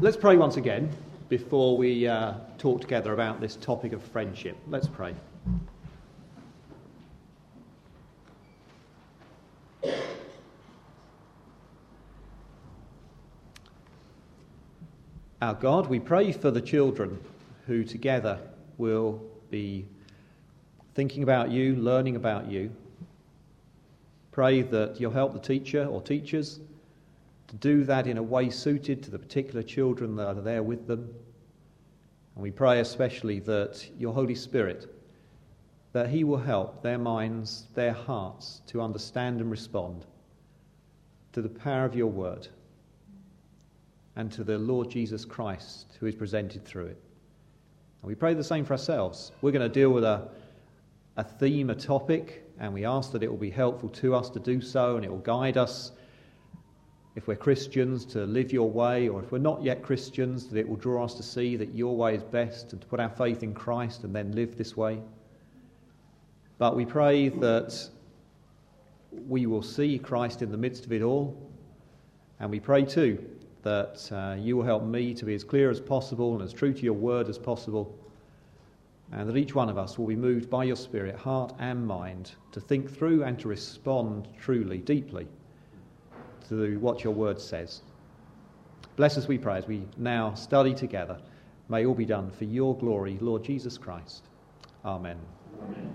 Let's pray once again before we talk together about this topic of friendship. Let's pray. Our God, we pray for the children who together will be thinking about you, learning about you. Pray that you'll help the teacher or teachers to do that in a way suited to the particular children that are there with them. And we pray especially that your Holy Spirit, that he will help their minds, their hearts to understand and respond to the power of your word and to the Lord Jesus Christ who is presented through it. And we pray the same for ourselves. We're going to deal with a theme, a topic, and we ask that it will be helpful to us to do so, and it will guide us, if we're Christians, to live your way, or if we're not yet Christians, that it will draw us to see that your way is best and to put our faith in Christ and then live this way. But we pray that we will see Christ in the midst of it all, and we pray too that you will help me to be as clear as possible and as true to your word as possible, and that each one of us will be moved by your Spirit, heart and mind, to think through and to respond truly, deeply, to what your word says. Bless us, we pray, as we now study together. May all be done for your glory, Lord Jesus Christ. Amen. Amen.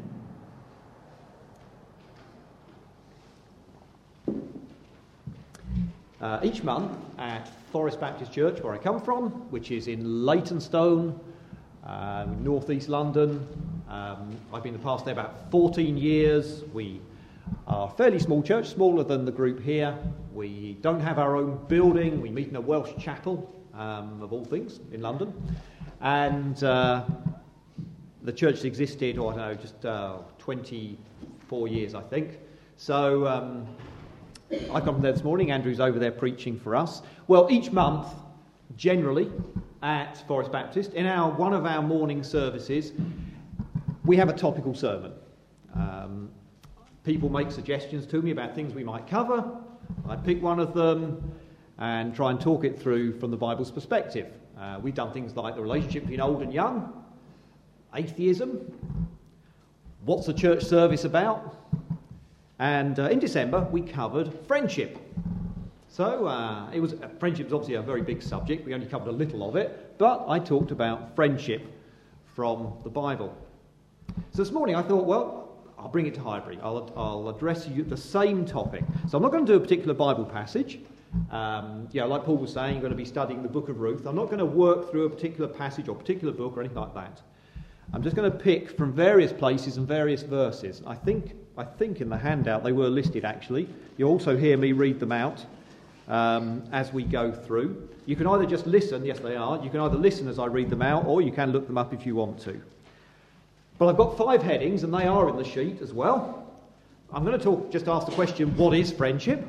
Each month at Forest Baptist Church, where I come from, which is in Leytonstone, North East London. I've been the pastor there about 14 years. We are a fairly small church, smaller than the group here. We don't have our own building. We meet in a Welsh chapel, of all things, in London. And the church existed, just 24 years, I think. So I come from there this morning. Andrew's over there preaching for us. Well, each month, generally, at Forest Baptist, in one of our morning services, we have a topical sermon. People make suggestions to me about things we might cover. I pick one of them and try and talk it through from the Bible's perspective. We've done things like the relationship between old and young, atheism, what's the church service about, and in December we covered friendship. So friendship is obviously a very big subject. We only covered a little of it, but I talked about friendship from the Bible. So this morning I thought, well, I'll bring it to Highbury. I'll address you the same topic. So I'm not going to do a particular Bible passage. Like Paul was saying, you're going to be studying the book of Ruth. I'm not going to work through a particular passage or particular book or anything like that. I'm just going to pick from various places and various verses. I think in the handout they were listed actually. You'll also hear me read them out as we go through. You can either just listen, yes they are, you can either listen as I read them out, or you can look them up if you want to. But I've got 5 headings, and they are in the sheet as well. I'm going to ask the question, what is friendship?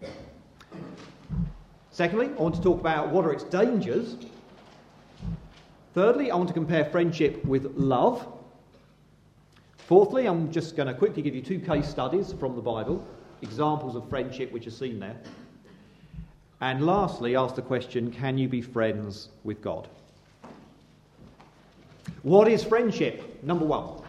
Secondly, I want to talk about what are its dangers. Thirdly, I want to compare friendship with love. Fourthly, I'm just going to quickly give you 2 case studies from the Bible, examples of friendship which are seen there. And lastly, ask the question, can you be friends with God? What is friendship? Number 1.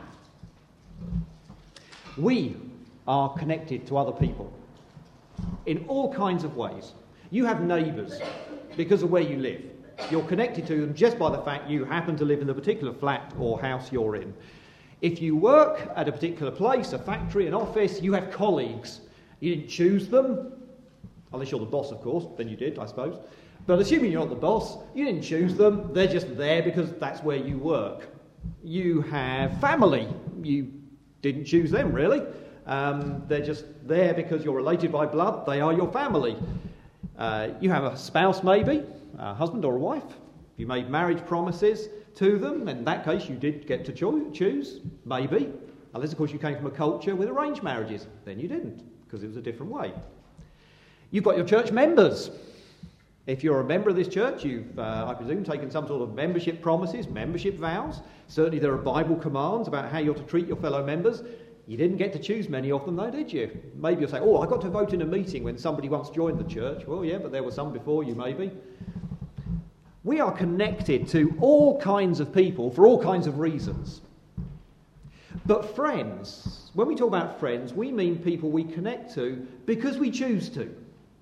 We are connected to other people in all kinds of ways. You have neighbours because of where you live. You're connected to them just by the fact you happen to live in the particular flat or house you're in. If you work at a particular place, a factory, an office, you have colleagues. You didn't choose them, unless you're the boss, of course, then you did, I suppose. But assuming you're not the boss, you didn't choose them, they're just there because that's where you work. You have family, you didn't choose them really. They're just there because you're related by blood, they are your family. You have a spouse maybe, a husband or a wife. You made marriage promises to them, in that case you did get to choose, maybe. Unless of course you came from a culture with arranged marriages, then you didn't, because it was a different way. You've got your church members. If you're a member of this church, you've, I presume, taken some sort of membership promises, membership vows. Certainly there are Bible commands about how you're to treat your fellow members. You didn't get to choose many of them though, did you? Maybe you'll say, I got to vote in a meeting when somebody once joined the church. Well, yeah, but there were some before you maybe. We are connected to all kinds of people for all kinds of reasons. But friends, when we talk about friends, we mean people we connect to because we choose to.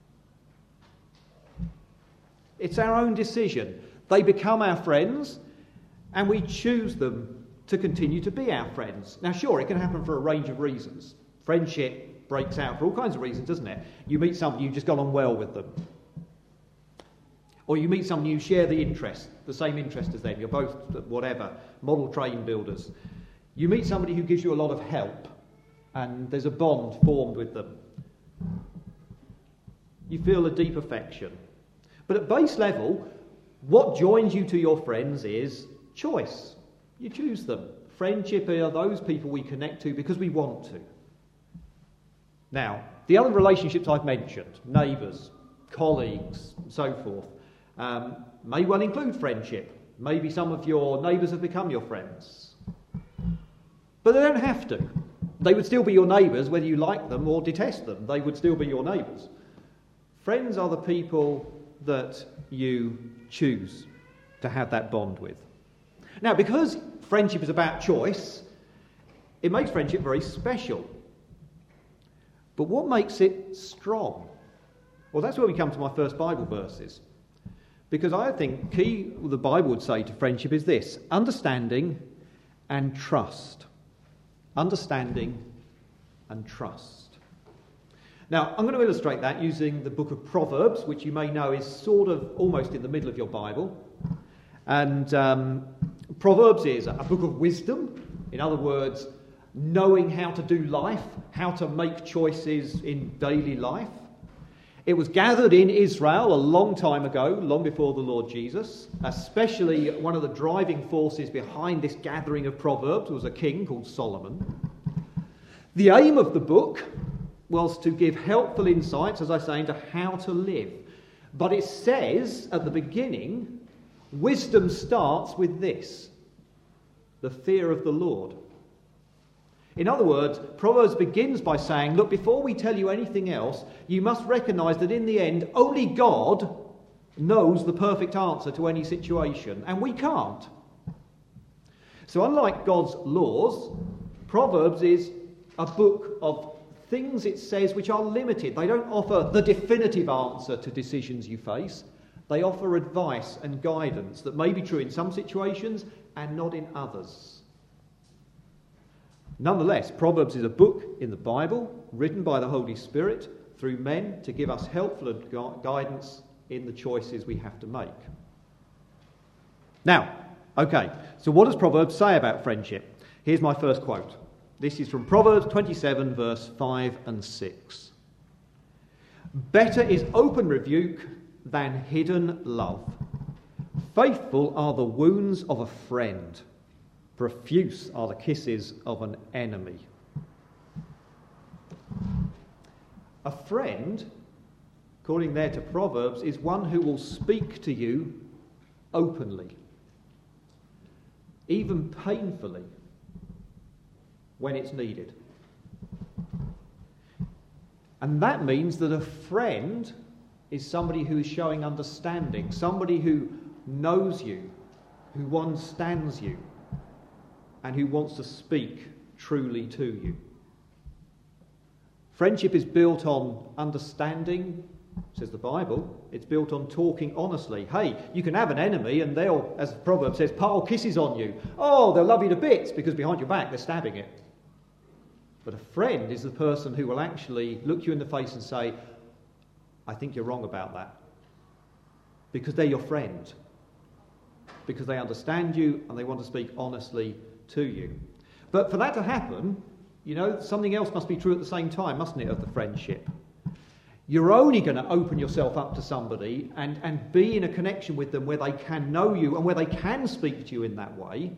It's our own decision. They become our friends, and we choose them to continue to be our friends. Now, sure, it can happen for a range of reasons. Friendship breaks out for all kinds of reasons, doesn't it? You meet somebody, you've just got on well with them. Or you meet someone you share the same interest as them. You're both, whatever, model train builders. You meet somebody who gives you a lot of help, and there's a bond formed with them. You feel a deep affection. But at base level, what joins you to your friends is choice. You choose them. Friendship are those people we connect to because we want to. Now, the other relationships I've mentioned, neighbours, colleagues, and so forth, may well include friendship. Maybe some of your neighbours have become your friends. But they don't have to. They would still be your neighbours whether you like them or detest them. They would still be your neighbours. Friends are the people that you choose to have that bond with. Now, because friendship is about choice, it makes friendship very special. But what makes it strong? Well, that's where we come to my first Bible verses. Because I think key the Bible would say to friendship is this: understanding and trust. Understanding and trust. Now, I'm going to illustrate that using the book of Proverbs, which you may know is sort of almost in the middle of your Bible. And Proverbs is a book of wisdom. In other words, knowing how to do life, how to make choices in daily life. It was gathered in Israel a long time ago, long before the Lord Jesus. Especially one of the driving forces behind this gathering of Proverbs was a king called Solomon. The aim of the book was to give helpful insights, as I say, into how to live. But it says at the beginning, wisdom starts with this: the fear of the Lord. In other words, Proverbs begins by saying, look, before we tell you anything else, you must recognise that in the end, only God knows the perfect answer to any situation, and we can't. So unlike God's laws, Proverbs is a book of things, it says, which are limited. They don't offer the definitive answer to decisions you face. They offer advice and guidance that may be true in some situations and not in others. Nonetheless, Proverbs is a book in the Bible written by the Holy Spirit through men to give us helpful guidance in the choices we have to make. Now, okay, so what does Proverbs say about friendship? Here's my first quote. This is from Proverbs 27, verse 5 and 6. Better is open rebuke than hidden love. Faithful are the wounds of a friend. Profuse are the kisses of an enemy. A friend, according there to Proverbs, is one who will speak to you openly, even painfully, when it's needed. And that means that a friend is somebody who is showing understanding, somebody who knows you, who understands you, and who wants to speak truly to you. Friendship is built on understanding, says the Bible. It's built on talking honestly. Hey, you can have an enemy and they'll, as the proverb says, pile kisses on you. Oh, they'll love you to bits because behind your back they're stabbing it. But a friend is the person who will actually look you in the face and say, I think you're wrong about that. Because they're your friend. Because they understand you and they want to speak honestly to you. But for that to happen, you know, something else must be true at the same time, mustn't it, of the friendship? You're only going to open yourself up to somebody and be in a connection with them where they can know you and where they can speak to you in that way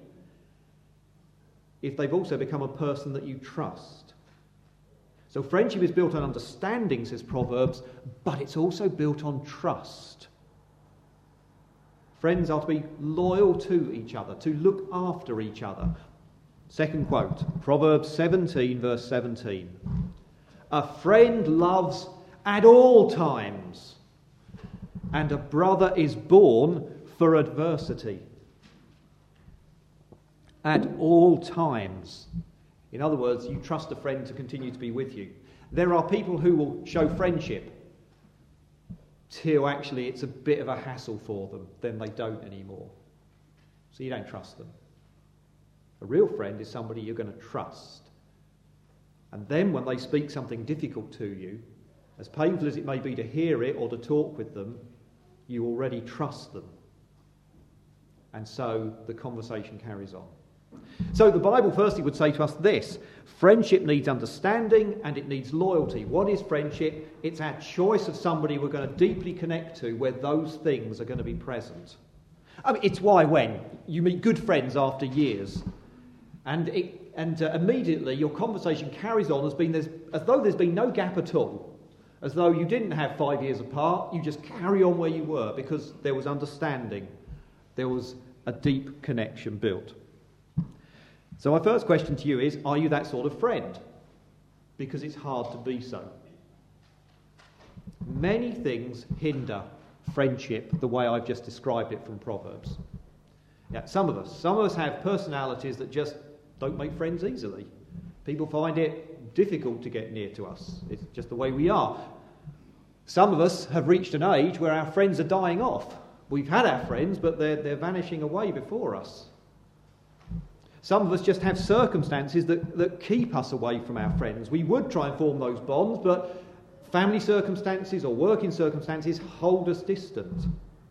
if they've also become a person that you trust. So friendship is built on understanding, says Proverbs, but it's also built on trust. Friends are to be loyal to each other, to look after each other. Second quote, Proverbs 17, verse 17. A friend loves at all times, and a brother is born for adversity. At all times. In other words, you trust a friend to continue to be with you. There are people who will show friendship till actually it's a bit of a hassle for them, then they don't anymore. So you don't trust them. A real friend is somebody you're going to trust. And then when they speak something difficult to you, as painful as it may be to hear it or to talk with them, you already trust them. And so the conversation carries on. So the Bible firstly would say to us this: friendship needs understanding and it needs loyalty. What is friendship? It's our choice of somebody we're going to deeply connect to where those things are going to be present. I mean, it's why when you meet good friends after years and immediately your conversation carries on as though there's been no gap at all, as though you didn't have 5 years apart, you just carry on where you were because there was understanding, there was a deep connection built. So my first question to you is, are you that sort of friend? Because it's hard to be so. Many things hinder friendship the way I've just described it from Proverbs. Yeah, some of us have personalities that just don't make friends easily. People find it difficult to get near to us. It's just the way we are. Some of us have reached an age where our friends are dying off. We've had our friends, but they're vanishing away before us. Some of us just have circumstances that keep us away from our friends. We would try and form those bonds, but family circumstances or working circumstances hold us distant.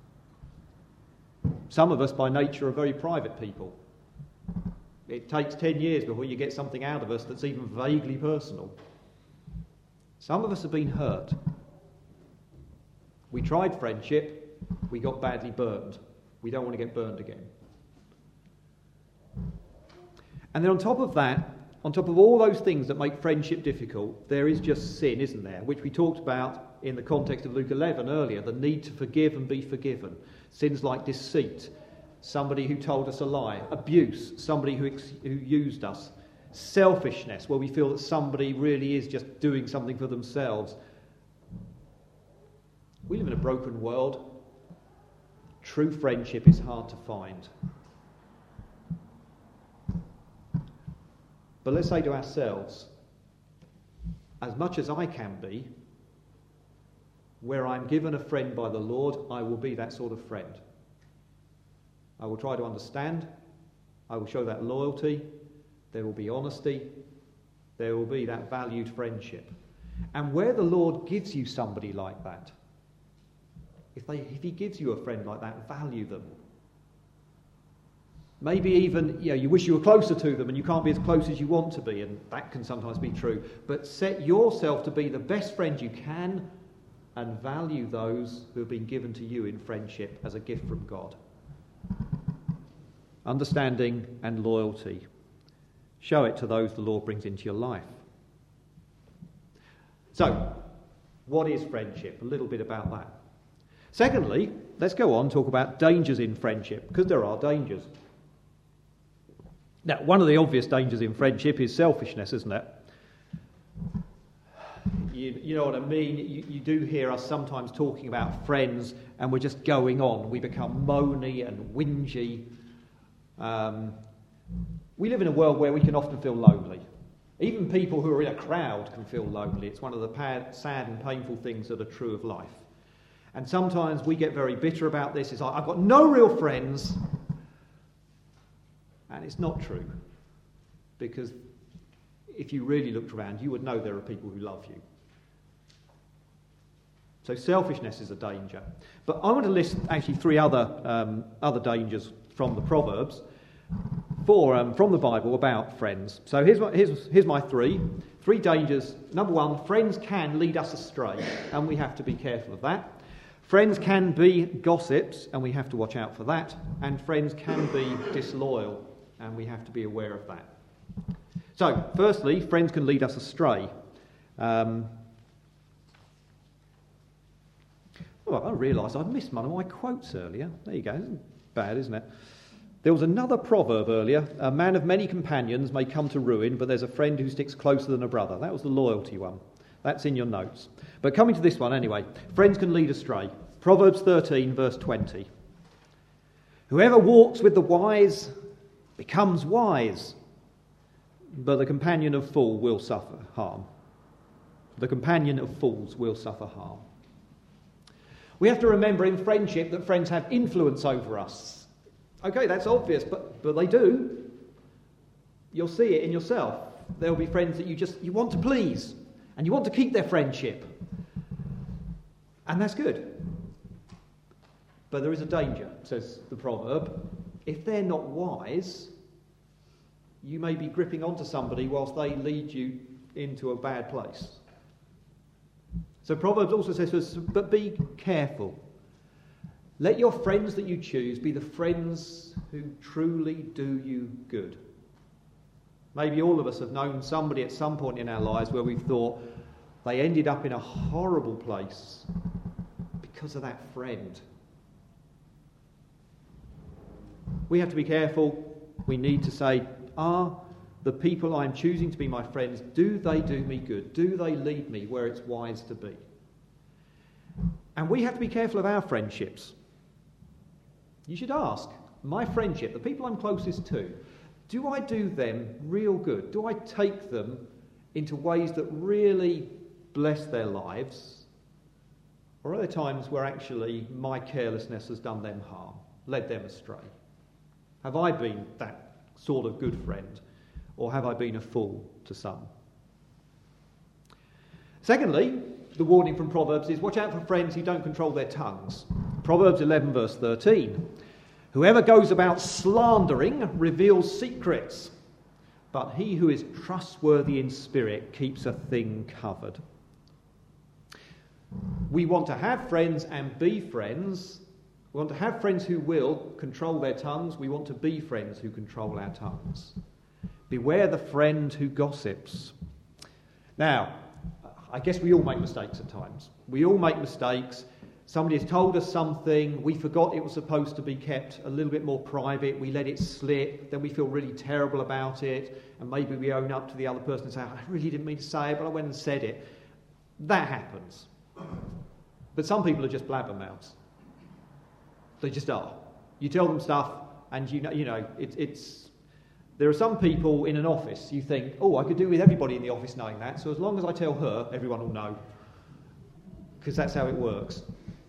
Some of us by nature are very private people. It takes 10 years before you get something out of us that's even vaguely personal. Some of us have been hurt. We tried friendship, we got badly burned. We don't want to get burned again. And then on top of that, on top of all those things that make friendship difficult, there is just sin, isn't there? Which we talked about in the context of Luke 11 earlier, the need to forgive and be forgiven. Sins like deceit, somebody who told us a lie, abuse, somebody who used us, selfishness, where we feel that somebody really is just doing something for themselves. We live in a broken world. True friendship is hard to find. But let's say to ourselves, as much as I can be, where I'm given a friend by the Lord, I will be that sort of friend. I will try to understand. I will show that loyalty. There will be honesty. There will be that valued friendship. And where the Lord gives you somebody like that, if he gives you a friend like that, value them. Maybe even, you wish you were closer to them and you can't be as close as you want to be, and that can sometimes be true. But set yourself to be the best friend you can and value those who have been given to you in friendship as a gift from God. Understanding and loyalty. Show it to those the Lord brings into your life. So, what is friendship? A little bit about that. Secondly, let's go on and talk about dangers in friendship, because there are dangers. Now, one of the obvious dangers in friendship is selfishness, isn't it? You know what I mean? You do hear us sometimes talking about friends and we're just going on. We become moany and whingy. We live in a world where we can often feel lonely. Even people who are in a crowd can feel lonely. It's one of the sad and painful things that are true of life. And sometimes we get very bitter about this. It's like, I've got no real friends. And it's not true. Because if you really looked around, you would know there are people who love you. So selfishness is a danger. But I want to list actually three other dangers from the Proverbs, from the Bible about friends. So here's my three dangers. Number one, friends can lead us astray, and we have to be careful of that. Friends can be gossips, and we have to watch out for that. And friends can be disloyal, and we have to be aware of that. So, firstly, friends can lead us astray. I realised I'd missed one of my quotes earlier. There you go. Isn't bad, isn't it? There was another proverb earlier. A man of many companions may come to ruin, but there's a friend who sticks closer than a brother. That was the loyalty one. That's in your notes. But coming to this one anyway. Friends can lead astray. Proverbs 13, verse 20. Whoever walks with the wise becomes wise, but the companion of fools will suffer harm. The companion of fools will suffer harm. We have to remember in friendship that friends have influence over us. Okay, that's obvious, but they do. You'll see it in yourself. There'll be friends that you want to please, and you want to keep their friendship. And that's good. But there is a danger, says the proverb. If they're not wise, you may be gripping onto somebody whilst they lead you into a bad place. So Proverbs also says to us, but be careful. Let your friends that you choose be the friends who truly do you good. Maybe all of us have known somebody at some point in our lives where we've thought they ended up in a horrible place because of that friend. We have to be careful. We need to say, are the people I'm choosing to be my friends, do they do me good? Do they lead me where it's wise to be? And we have to be careful of our friendships. You should ask, my friendship, the people I'm closest to, do I do them real good? Do I take them into ways that really bless their lives? Or are there times where actually my carelessness has done them harm, led them astray? Have I been that sort of good friend? Or have I been a fool to some? Secondly, the warning from Proverbs is watch out for friends who don't control their tongues. Proverbs 11 verse 13. Whoever goes about slandering reveals secrets, but he who is trustworthy in spirit keeps a thing covered. We want to have friends and be friends. We want to have friends who will control their tongues. We want to be friends who control our tongues. Beware the friend who gossips. Now, I guess we all make mistakes at times. We all make mistakes. Somebody has told us something. We forgot it was supposed to be kept a little bit more private. We let it slip. Then we feel really terrible about it. And maybe we own up to the other person and say, I really didn't mean to say it, but I went and said it. That happens. But some people are just blabbermouths. They just are. You tell them stuff and you know it's... There are some people in an office, you think, oh, I could do with everybody in the office knowing that, so as long as I tell her, everyone will know. Because that's how it works.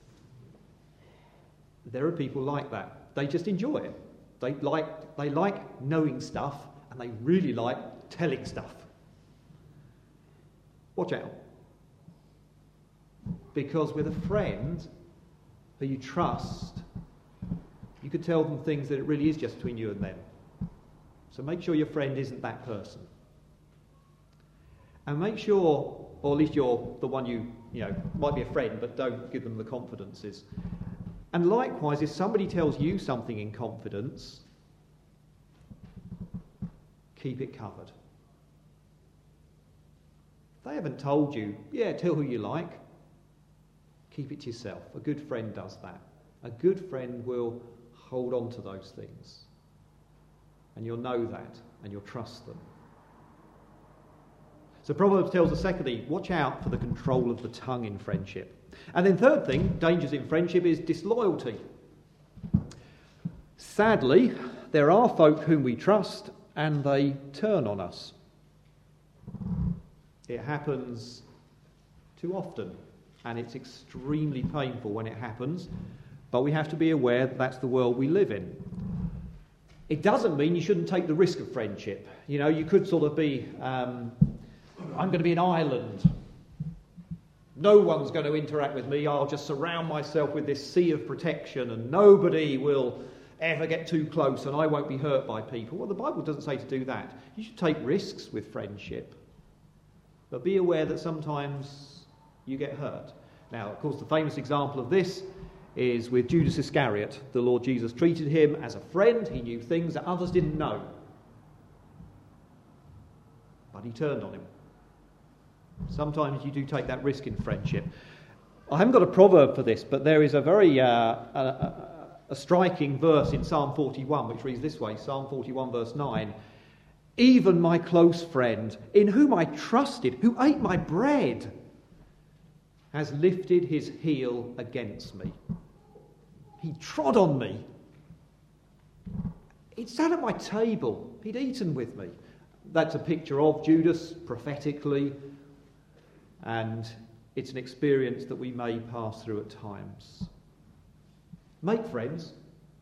There are people like that. They just enjoy it. They like knowing stuff, and they really like telling stuff. Watch out. Because with a friend who you trust, you could tell them things that it really is just between you and them. So make sure your friend isn't that person. And make sure, or at least you're the one you might be a friend, but don't give them the confidences. And likewise, if somebody tells you something in confidence, keep it covered. If they haven't told you, tell who you like. Keep it to yourself. A good friend does that. A good friend will hold on to those things. And you'll know that, and you'll trust them. So Proverbs tells us, secondly, watch out for the control of the tongue in friendship. And then third thing, dangers in friendship, is disloyalty. Sadly, there are folk whom we trust, and they turn on us. It happens too often, and it's extremely painful when it happens, but we have to be aware that that's the world we live in. It doesn't mean you shouldn't take the risk of friendship. You could sort of be, I'm going to be an island. No one's going to interact with me. I'll just surround myself with this sea of protection and nobody will ever get too close and I won't be hurt by people. Well, the Bible doesn't say to do that. You should take risks with friendship. But be aware that sometimes you get hurt. Now, of course, the famous example of this is with Judas Iscariot. The Lord Jesus treated him as a friend. He knew things that others didn't know. But he turned on him. Sometimes you do take that risk in friendship. I haven't got a proverb for this, but there is a very a striking verse in Psalm 41, which reads this way, Psalm 41 verse 9. Even my close friend, in whom I trusted, who ate my bread, has lifted his heel against me. He trod on me. He'd sat at my table. He'd eaten with me. That's a picture of Judas prophetically, and it's an experience that we may pass through at times. Make friends,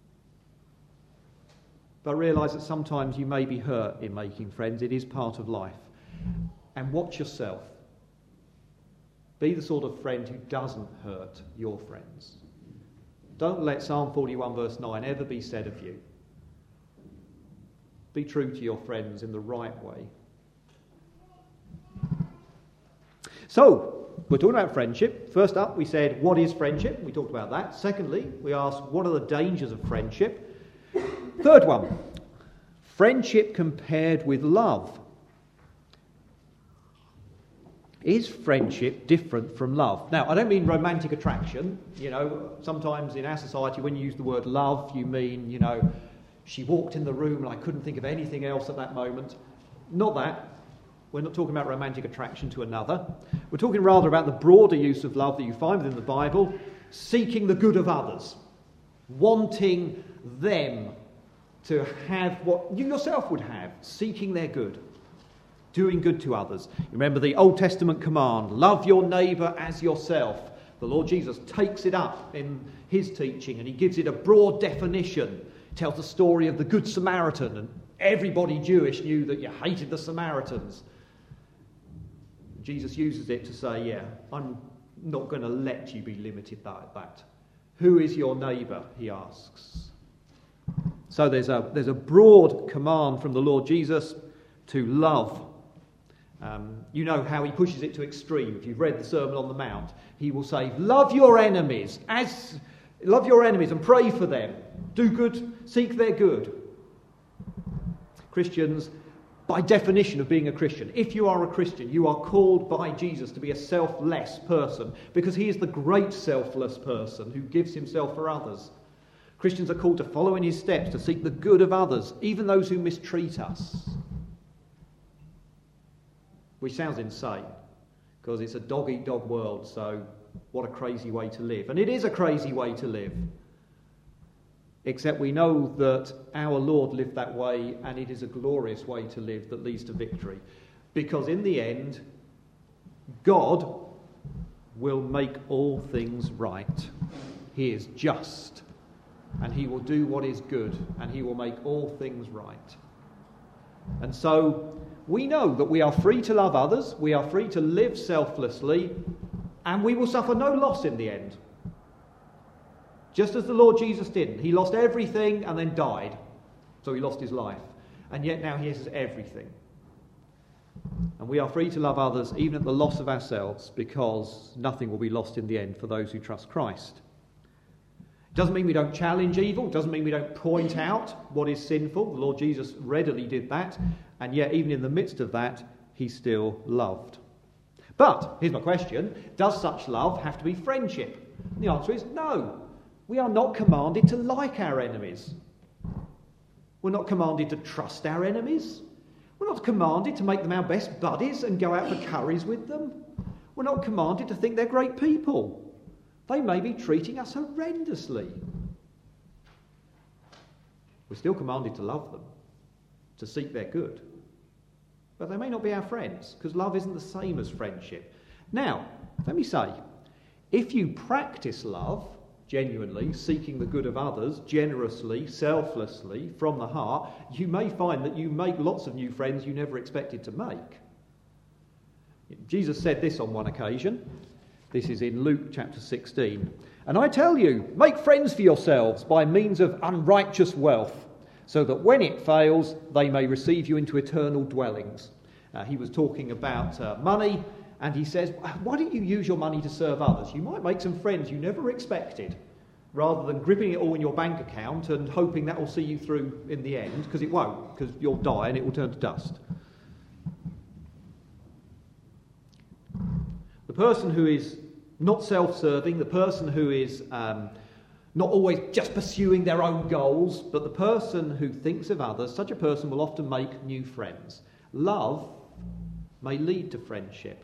but realise that sometimes you may be hurt in making friends. It is part of life. And watch yourself. Be the sort of friend who doesn't hurt your friends. Don't let Psalm 41 verse 9 ever be said of you. Be true to your friends in the right way. So, we're talking about friendship. First up, we said, what is friendship? We talked about that. Secondly, we asked, what are the dangers of friendship? Third one, friendship compared with love. Is friendship different from love? Now, I don't mean romantic attraction. You know, sometimes in our society, when you use the word love, you mean, you know, she walked in the room and I couldn't think of anything else at that moment. Not that. We're not talking about romantic attraction to another. We're talking rather about the broader use of love that you find within the Bible, seeking the good of others, wanting them to have what you yourself would have, seeking their good, doing good to others. Remember the Old Testament command, love your neighbour as yourself. The Lord Jesus takes it up in his teaching and he gives it a broad definition. He tells the story of the Good Samaritan, and everybody Jewish knew that you hated the Samaritans. Jesus uses it to say, yeah, I'm not going to let you be limited like that. Who is your neighbour, he asks. So there's a broad command from the Lord Jesus to love. You know how he pushes it to extreme. If you've read the Sermon on the Mount, he will say, love your enemies and pray for them. Do good, seek their good. Christians, by definition of being a Christian, if you are a Christian, you are called by Jesus to be a selfless person, because he is the great selfless person who gives himself for others. Christians are called to follow in his steps, to seek the good of others, even those who mistreat us. Which sounds insane, because it's a dog-eat-dog world, so what a crazy way to live. And it is a crazy way to live. Except we know that our Lord lived that way, and it is a glorious way to live that leads to victory. Because in the end, God will make all things right. He is just, and he will do what is good, and he will make all things right. And so we know that we are free to love others, we are free to live selflessly, and we will suffer no loss in the end. Just as the Lord Jesus didn't. He lost everything and then died. So he lost his life. And yet now he has everything. And we are free to love others even at the loss of ourselves, because nothing will be lost in the end for those who trust Christ. It doesn't mean we don't challenge evil. It doesn't mean we don't point out what is sinful. The Lord Jesus readily did that. And yet even in the midst of that, he still loved. But, here's my question, does such love have to be friendship? And the answer is no. We are not commanded to like our enemies. We're not commanded to trust our enemies. We're not commanded to make them our best buddies and go out for curries with them. We're not commanded to think they're great people. They may be treating us horrendously. We're still commanded to love them, to seek their good. But they may not be our friends, because love isn't the same as friendship. Now, let me say, if you practice love, genuinely, seeking the good of others, generously, selflessly, from the heart, you may find that you make lots of new friends you never expected to make. Jesus said this on one occasion. This is in Luke chapter 16. And I tell you, make friends for yourselves by means of unrighteous wealth, so that when it fails, they may receive you into eternal dwellings. He was talking about money. And he says, why don't you use your money to serve others? You might make some friends you never expected, rather than gripping it all in your bank account and hoping that will see you through in the end, because it won't, because you'll die and it will turn to dust. The person who is not self-serving, the person who is not always just pursuing their own goals, but the person who thinks of others, such a person will often make new friends. Love may lead to friendship.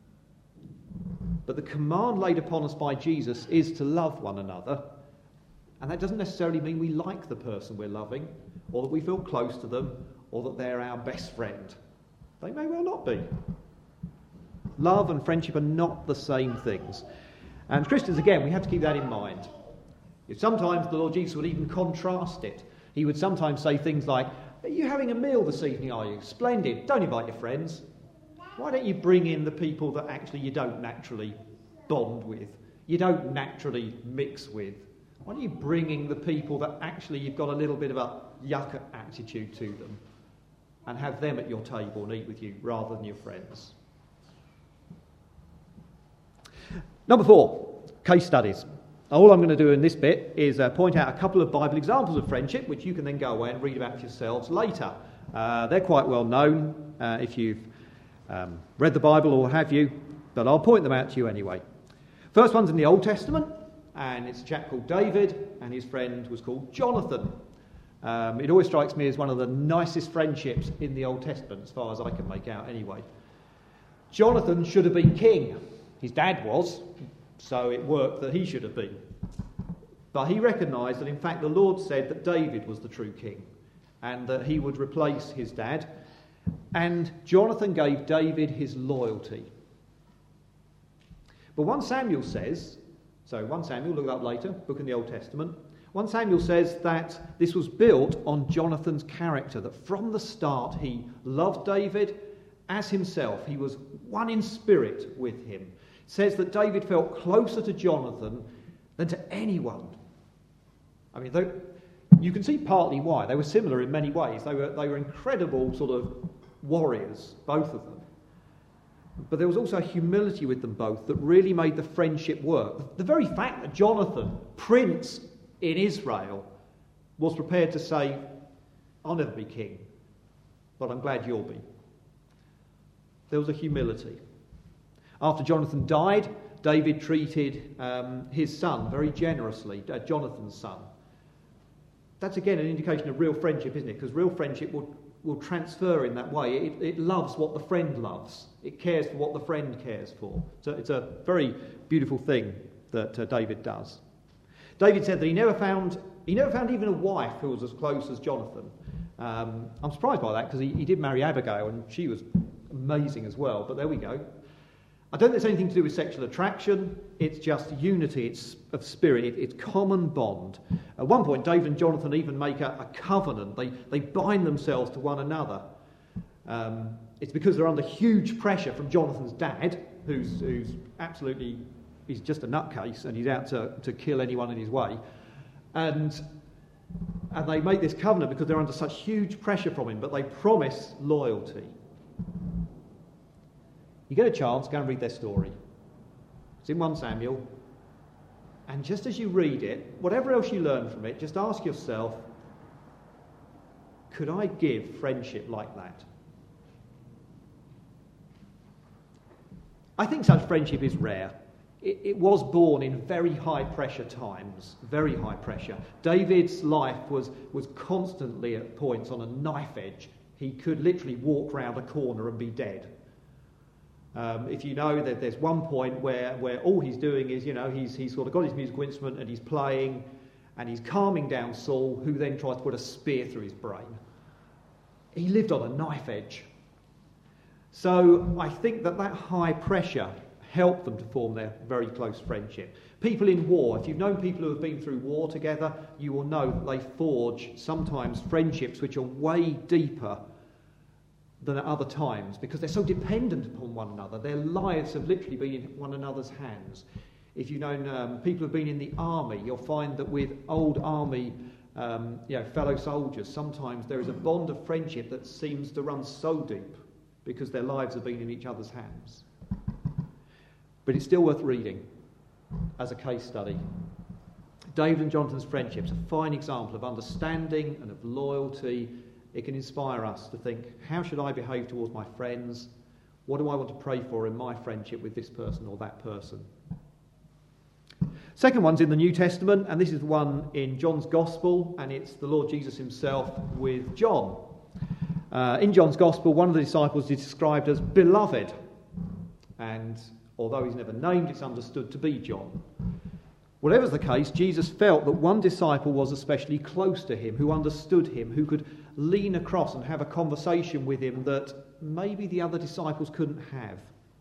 But the command laid upon us by Jesus is to love one another, And that doesn't necessarily mean we like the person we're loving, or that we feel close to them, or that they're our best friend. They may well not be. Love and friendship are not the same things. And Christians, again, we have to keep that in mind. Sometimes the Lord Jesus would even contrast it. He would sometimes say things like, "Are you having a meal this evening, are you? Splendid. Don't invite your friends. Why don't you bring in the people that actually you don't naturally bond with, you don't naturally mix with? Why don't you bring in the people that actually you've got a little bit of a yuck attitude to them and have them at your table and eat with you rather than your friends?" Number 4, case studies. All I'm going to do in this bit is point out a couple of Bible examples of friendship, which you can then go away and read about yourselves later. They're quite well known if you've read the Bible or have you, but I'll point them out to you anyway. First one's in the Old Testament, and it's a chap called David, and his friend was called Jonathan. It always strikes me as one of the nicest friendships in the Old Testament, as far as I can make out anyway. Jonathan should have been king. His dad was, so it worked that he should have been. But he recognised that in fact the Lord said that David was the true king and that he would replace his dad. And Jonathan gave David his loyalty. But 1 Samuel says, so 1 Samuel, look it up later, book in the Old Testament, 1 Samuel says that this was built on Jonathan's character, that from the start he loved David as himself. He was one in spirit with him. Says that David felt closer to Jonathan than to anyone. I mean, you can see partly why. They were similar in many ways. They were incredible sort of warriors, both of them. But there was also a humility with them both that really made the friendship work. The very fact that Jonathan, prince in Israel, was prepared to say, "I'll never be king, but I'm glad you'll be." There was a humility. After Jonathan died, David treated his son very generously, Jonathan's son. That's again an indication of real friendship, isn't it? Because real friendship will transfer in that way. It loves what the friend loves. It cares for what the friend cares for. So it's a very beautiful thing that David does. David said that he never found even a wife who was as close as Jonathan. I'm surprised by that because he did marry Abigail and she was amazing as well. But there we go. I don't think it's anything to do with sexual attraction. It's just unity. It's of spirit. It's common bond. At one point, David and Jonathan even make a covenant. They bind themselves to one another. It's because they're under huge pressure from Jonathan's dad, who's absolutely, he's just a nutcase and he's out to kill anyone in his way. And they make this covenant because they're under such huge pressure from him, but they promise loyalty. You get a chance, go and read their story. It's in 1 Samuel. And just as you read it, whatever else you learn from it, just ask yourself, could I give friendship like that? I think such friendship is rare. It was born in very high pressure times, very high pressure. David's life was constantly at points on a knife edge. He could literally walk round a corner and be dead. If you know that there's one point where all he's doing is, he's sort of got his musical instrument and he's playing and he's calming down Saul, who then tries to put a spear through his brain. He lived on a knife edge. So I think that high pressure helped them to form their very close friendship. People in war, if you've known people who have been through war together, you will know that they forge sometimes friendships which are way deeper than at other times because they're so dependent upon one another. Their lives have literally been in one another's hands. If you've known people who've been in the army, you'll find that with old army fellow soldiers, sometimes there is a bond of friendship that seems to run so deep because their lives have been in each other's hands. But it's still worth reading as a case study. David and Jonathan's friendship is a fine example of understanding and of loyalty. It can inspire us to think, how should I behave towards my friends? What do I want to pray for in my friendship with this person or that person? Second one's in the New Testament, and this is the one in John's Gospel, and it's the Lord Jesus himself with John. In John's Gospel, one of the disciples is described as beloved, and although he's never named, it's understood to be John. Whatever's the case, Jesus felt that one disciple was especially close to him, who understood him, who could lean across and have a conversation with him that maybe the other disciples couldn't have.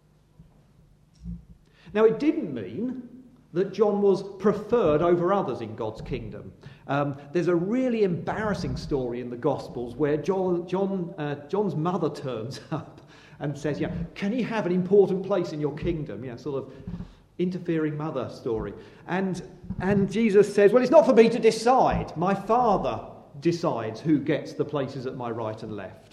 Now, it didn't mean that John was preferred over others in God's kingdom. There's a really embarrassing story in the Gospels where John's mother turns up and says, can he have an important place in your kingdom? Sort of interfering mother story. And Jesus says, well, it's not for me to decide. My Father decides who gets the places at my right and left.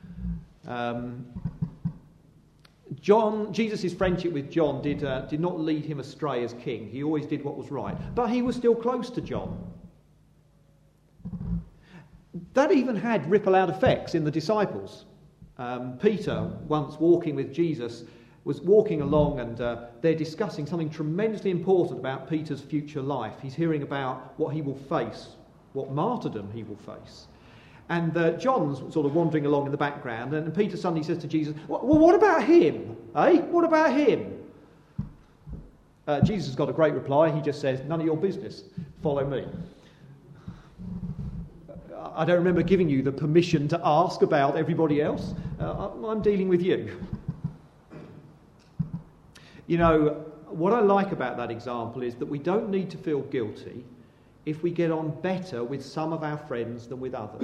Jesus' friendship with John did not lead him astray as king. He always did what was right. But he was still close to John. That even had ripple-out effects in the disciples. Peter, once walking with Jesus, was walking along and they're discussing something tremendously important about Peter's future life. He's hearing about what he will face, what martyrdom he will face. And John's sort of wandering along in the background, and Peter suddenly says to Jesus, well, what about him? What about him? Jesus has got a great reply. He just says, none of your business. Follow me. I don't remember giving you the permission to ask about everybody else. I'm dealing with you. What I like about that example is that we don't need to feel guilty if we get on better with some of our friends than with others.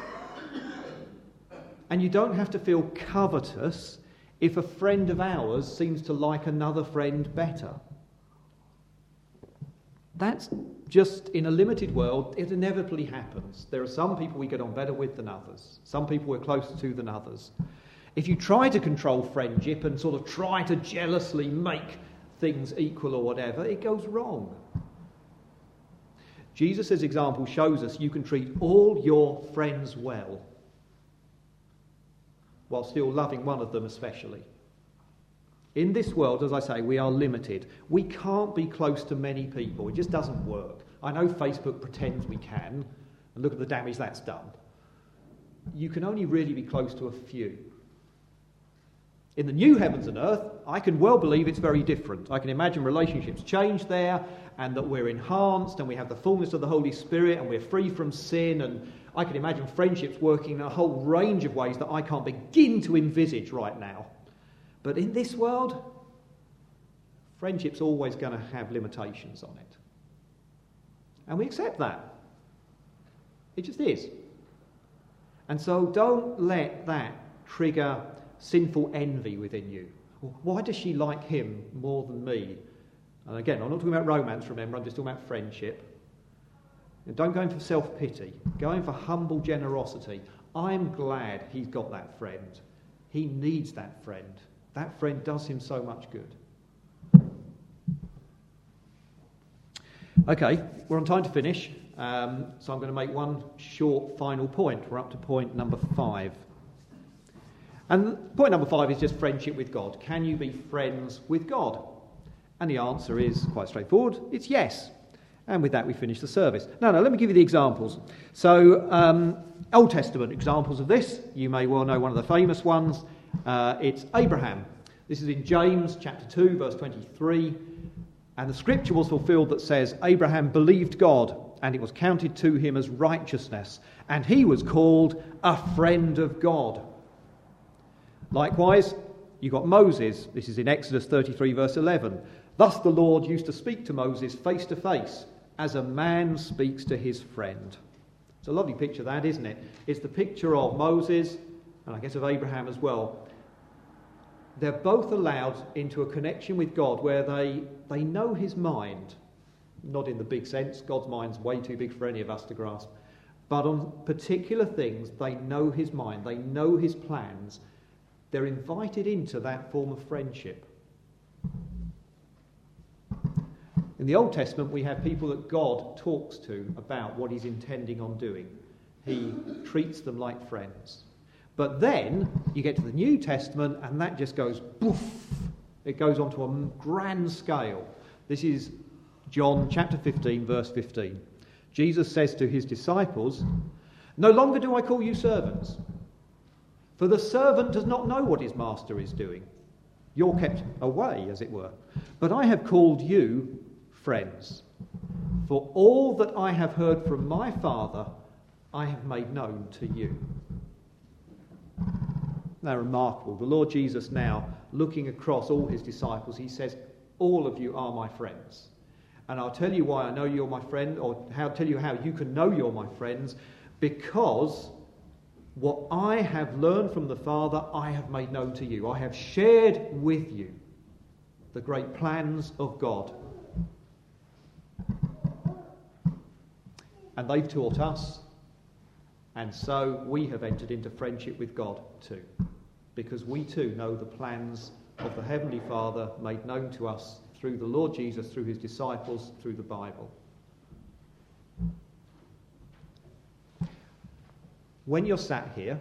And you don't have to feel covetous if a friend of ours seems to like another friend better. That's just, in a limited world, it inevitably happens. There are some people we get on better with than others. Some people we're closer to than others. If you try to control friendship and sort of try to jealously make things equal or whatever, it goes wrong. Jesus' example shows us you can treat all your friends well while still loving one of them especially. In this world, as I say, we are limited. We can't be close to many people. It just doesn't work. I know Facebook pretends we can, and look at the damage that's done. You can only really be close to a few. In the new heavens and earth, I can well believe it's very different. I can imagine relationships change there, and that we're enhanced, and we have the fullness of the Holy Spirit, and we're free from sin, and I can imagine friendships working in a whole range of ways that I can't begin to envisage right now. But in this world, friendship's always going to have limitations on it. And we accept that. It just is. And so don't let that trigger sinful envy within you. Why does she like him more than me? And again, I'm not talking about romance, remember, I'm just talking about friendship. And don't go in for self-pity. Go in for humble generosity. I'm glad he's got that friend. He needs that friend. That friend does him so much good. Okay, we're on time to finish. So I'm going to make one short final point. We're up to point number 5. And point number 5 is just friendship with God. Can you be friends with God? And the answer is quite straightforward. It's yes. And with that we finish the service. No, let me give you the examples. So, Old Testament examples of this. You may well know one of the famous ones. It's Abraham. This is in James chapter 2, verse 23. And the scripture was fulfilled that says, Abraham believed God, and it was counted to him as righteousness, and he was called a friend of God. Likewise, you've got Moses. This is in Exodus 33, verse 11. Thus the Lord used to speak to Moses face to face, as a man speaks to his friend. It's a lovely picture, that, isn't it? It's the picture of Moses, and I guess of Abraham as well. They're both allowed into a connection with God where they know his mind. Not in the big sense, God's mind's way too big for any of us to grasp. But on particular things, they know his mind, they know his plans. They're invited into that form of friendship. In the Old Testament, we have people that God talks to about what he's intending on doing. He treats them like friends. But then you get to the New Testament and that just goes boof. It goes on to a grand scale. This is John chapter 15, verse 15. Jesus says to his disciples, "No longer do I call you servants, for the servant does not know what his master is doing. You're kept away, as it were. But I have called you friends. For all that I have heard from my Father, I have made known to you. Now, remarkable. The Lord Jesus now, looking across all his disciples, he says, all of you are my friends. And I'll tell you why I know you're my friend, or tell you how you can know you're my friends, because what I have learned from the Father, I have made known to you. I have shared with you the great plans of God. And they've taught us, and so we have entered into friendship with God too, because we too know the plans of the Heavenly Father made known to us through the Lord Jesus, through his disciples, through the Bible. When you're sat here,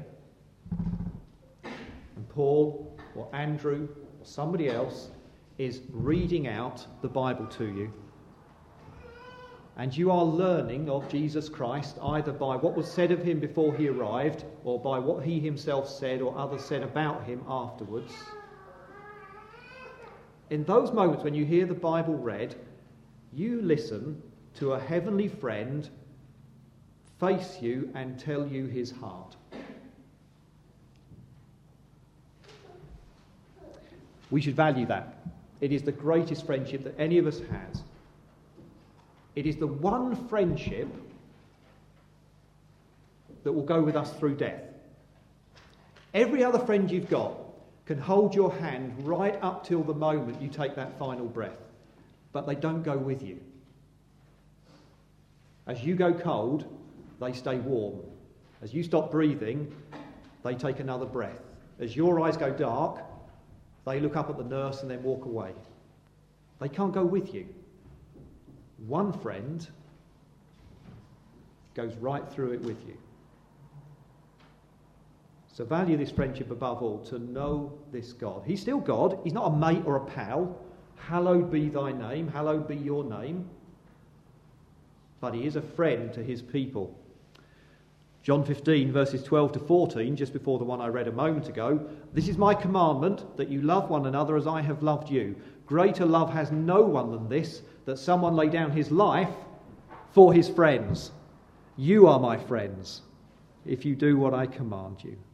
and Paul or Andrew or somebody else is reading out the Bible to you, and you are learning of Jesus Christ either by what was said of him before he arrived, or by what he himself said or others said about him afterwards, in those moments when you hear the Bible read, you listen to a heavenly friend face you and tell you his heart. We should value that. It is the greatest friendship that any of us has. It is the one friendship that will go with us through death. Every other friend you've got can hold your hand right up till the moment you take that final breath, but they don't go with you. As you go cold, they stay warm. As you stop breathing, they take another breath. As your eyes go dark, they look up at the nurse and then walk away. They can't go with you. One friend goes right through it with you. So value this friendship above all, to know this God. He's still God. He's not a mate or a pal. Hallowed be thy name. Hallowed be your name. But he is a friend to his people. John 15, verses 12 to 14, just before the one I read a moment ago. This is my commandment, that you love one another as I have loved you. Greater love has no one than this, that someone lay down his life for his friends. You are my friends, if you do what I command you.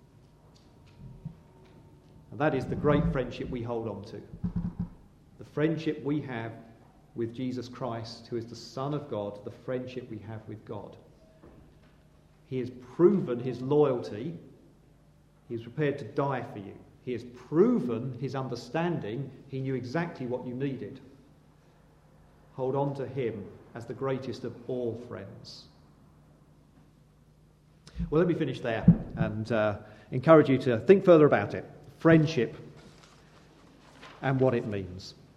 And that is the great friendship we hold on to. The friendship we have with Jesus Christ, who is the Son of God, the friendship we have with God. He has proven his loyalty. He is prepared to die for you. He has proven his understanding. He knew exactly what you needed. Hold on to him as the greatest of all friends. Well, let me finish there and encourage you to think further about it. Friendship and what it means.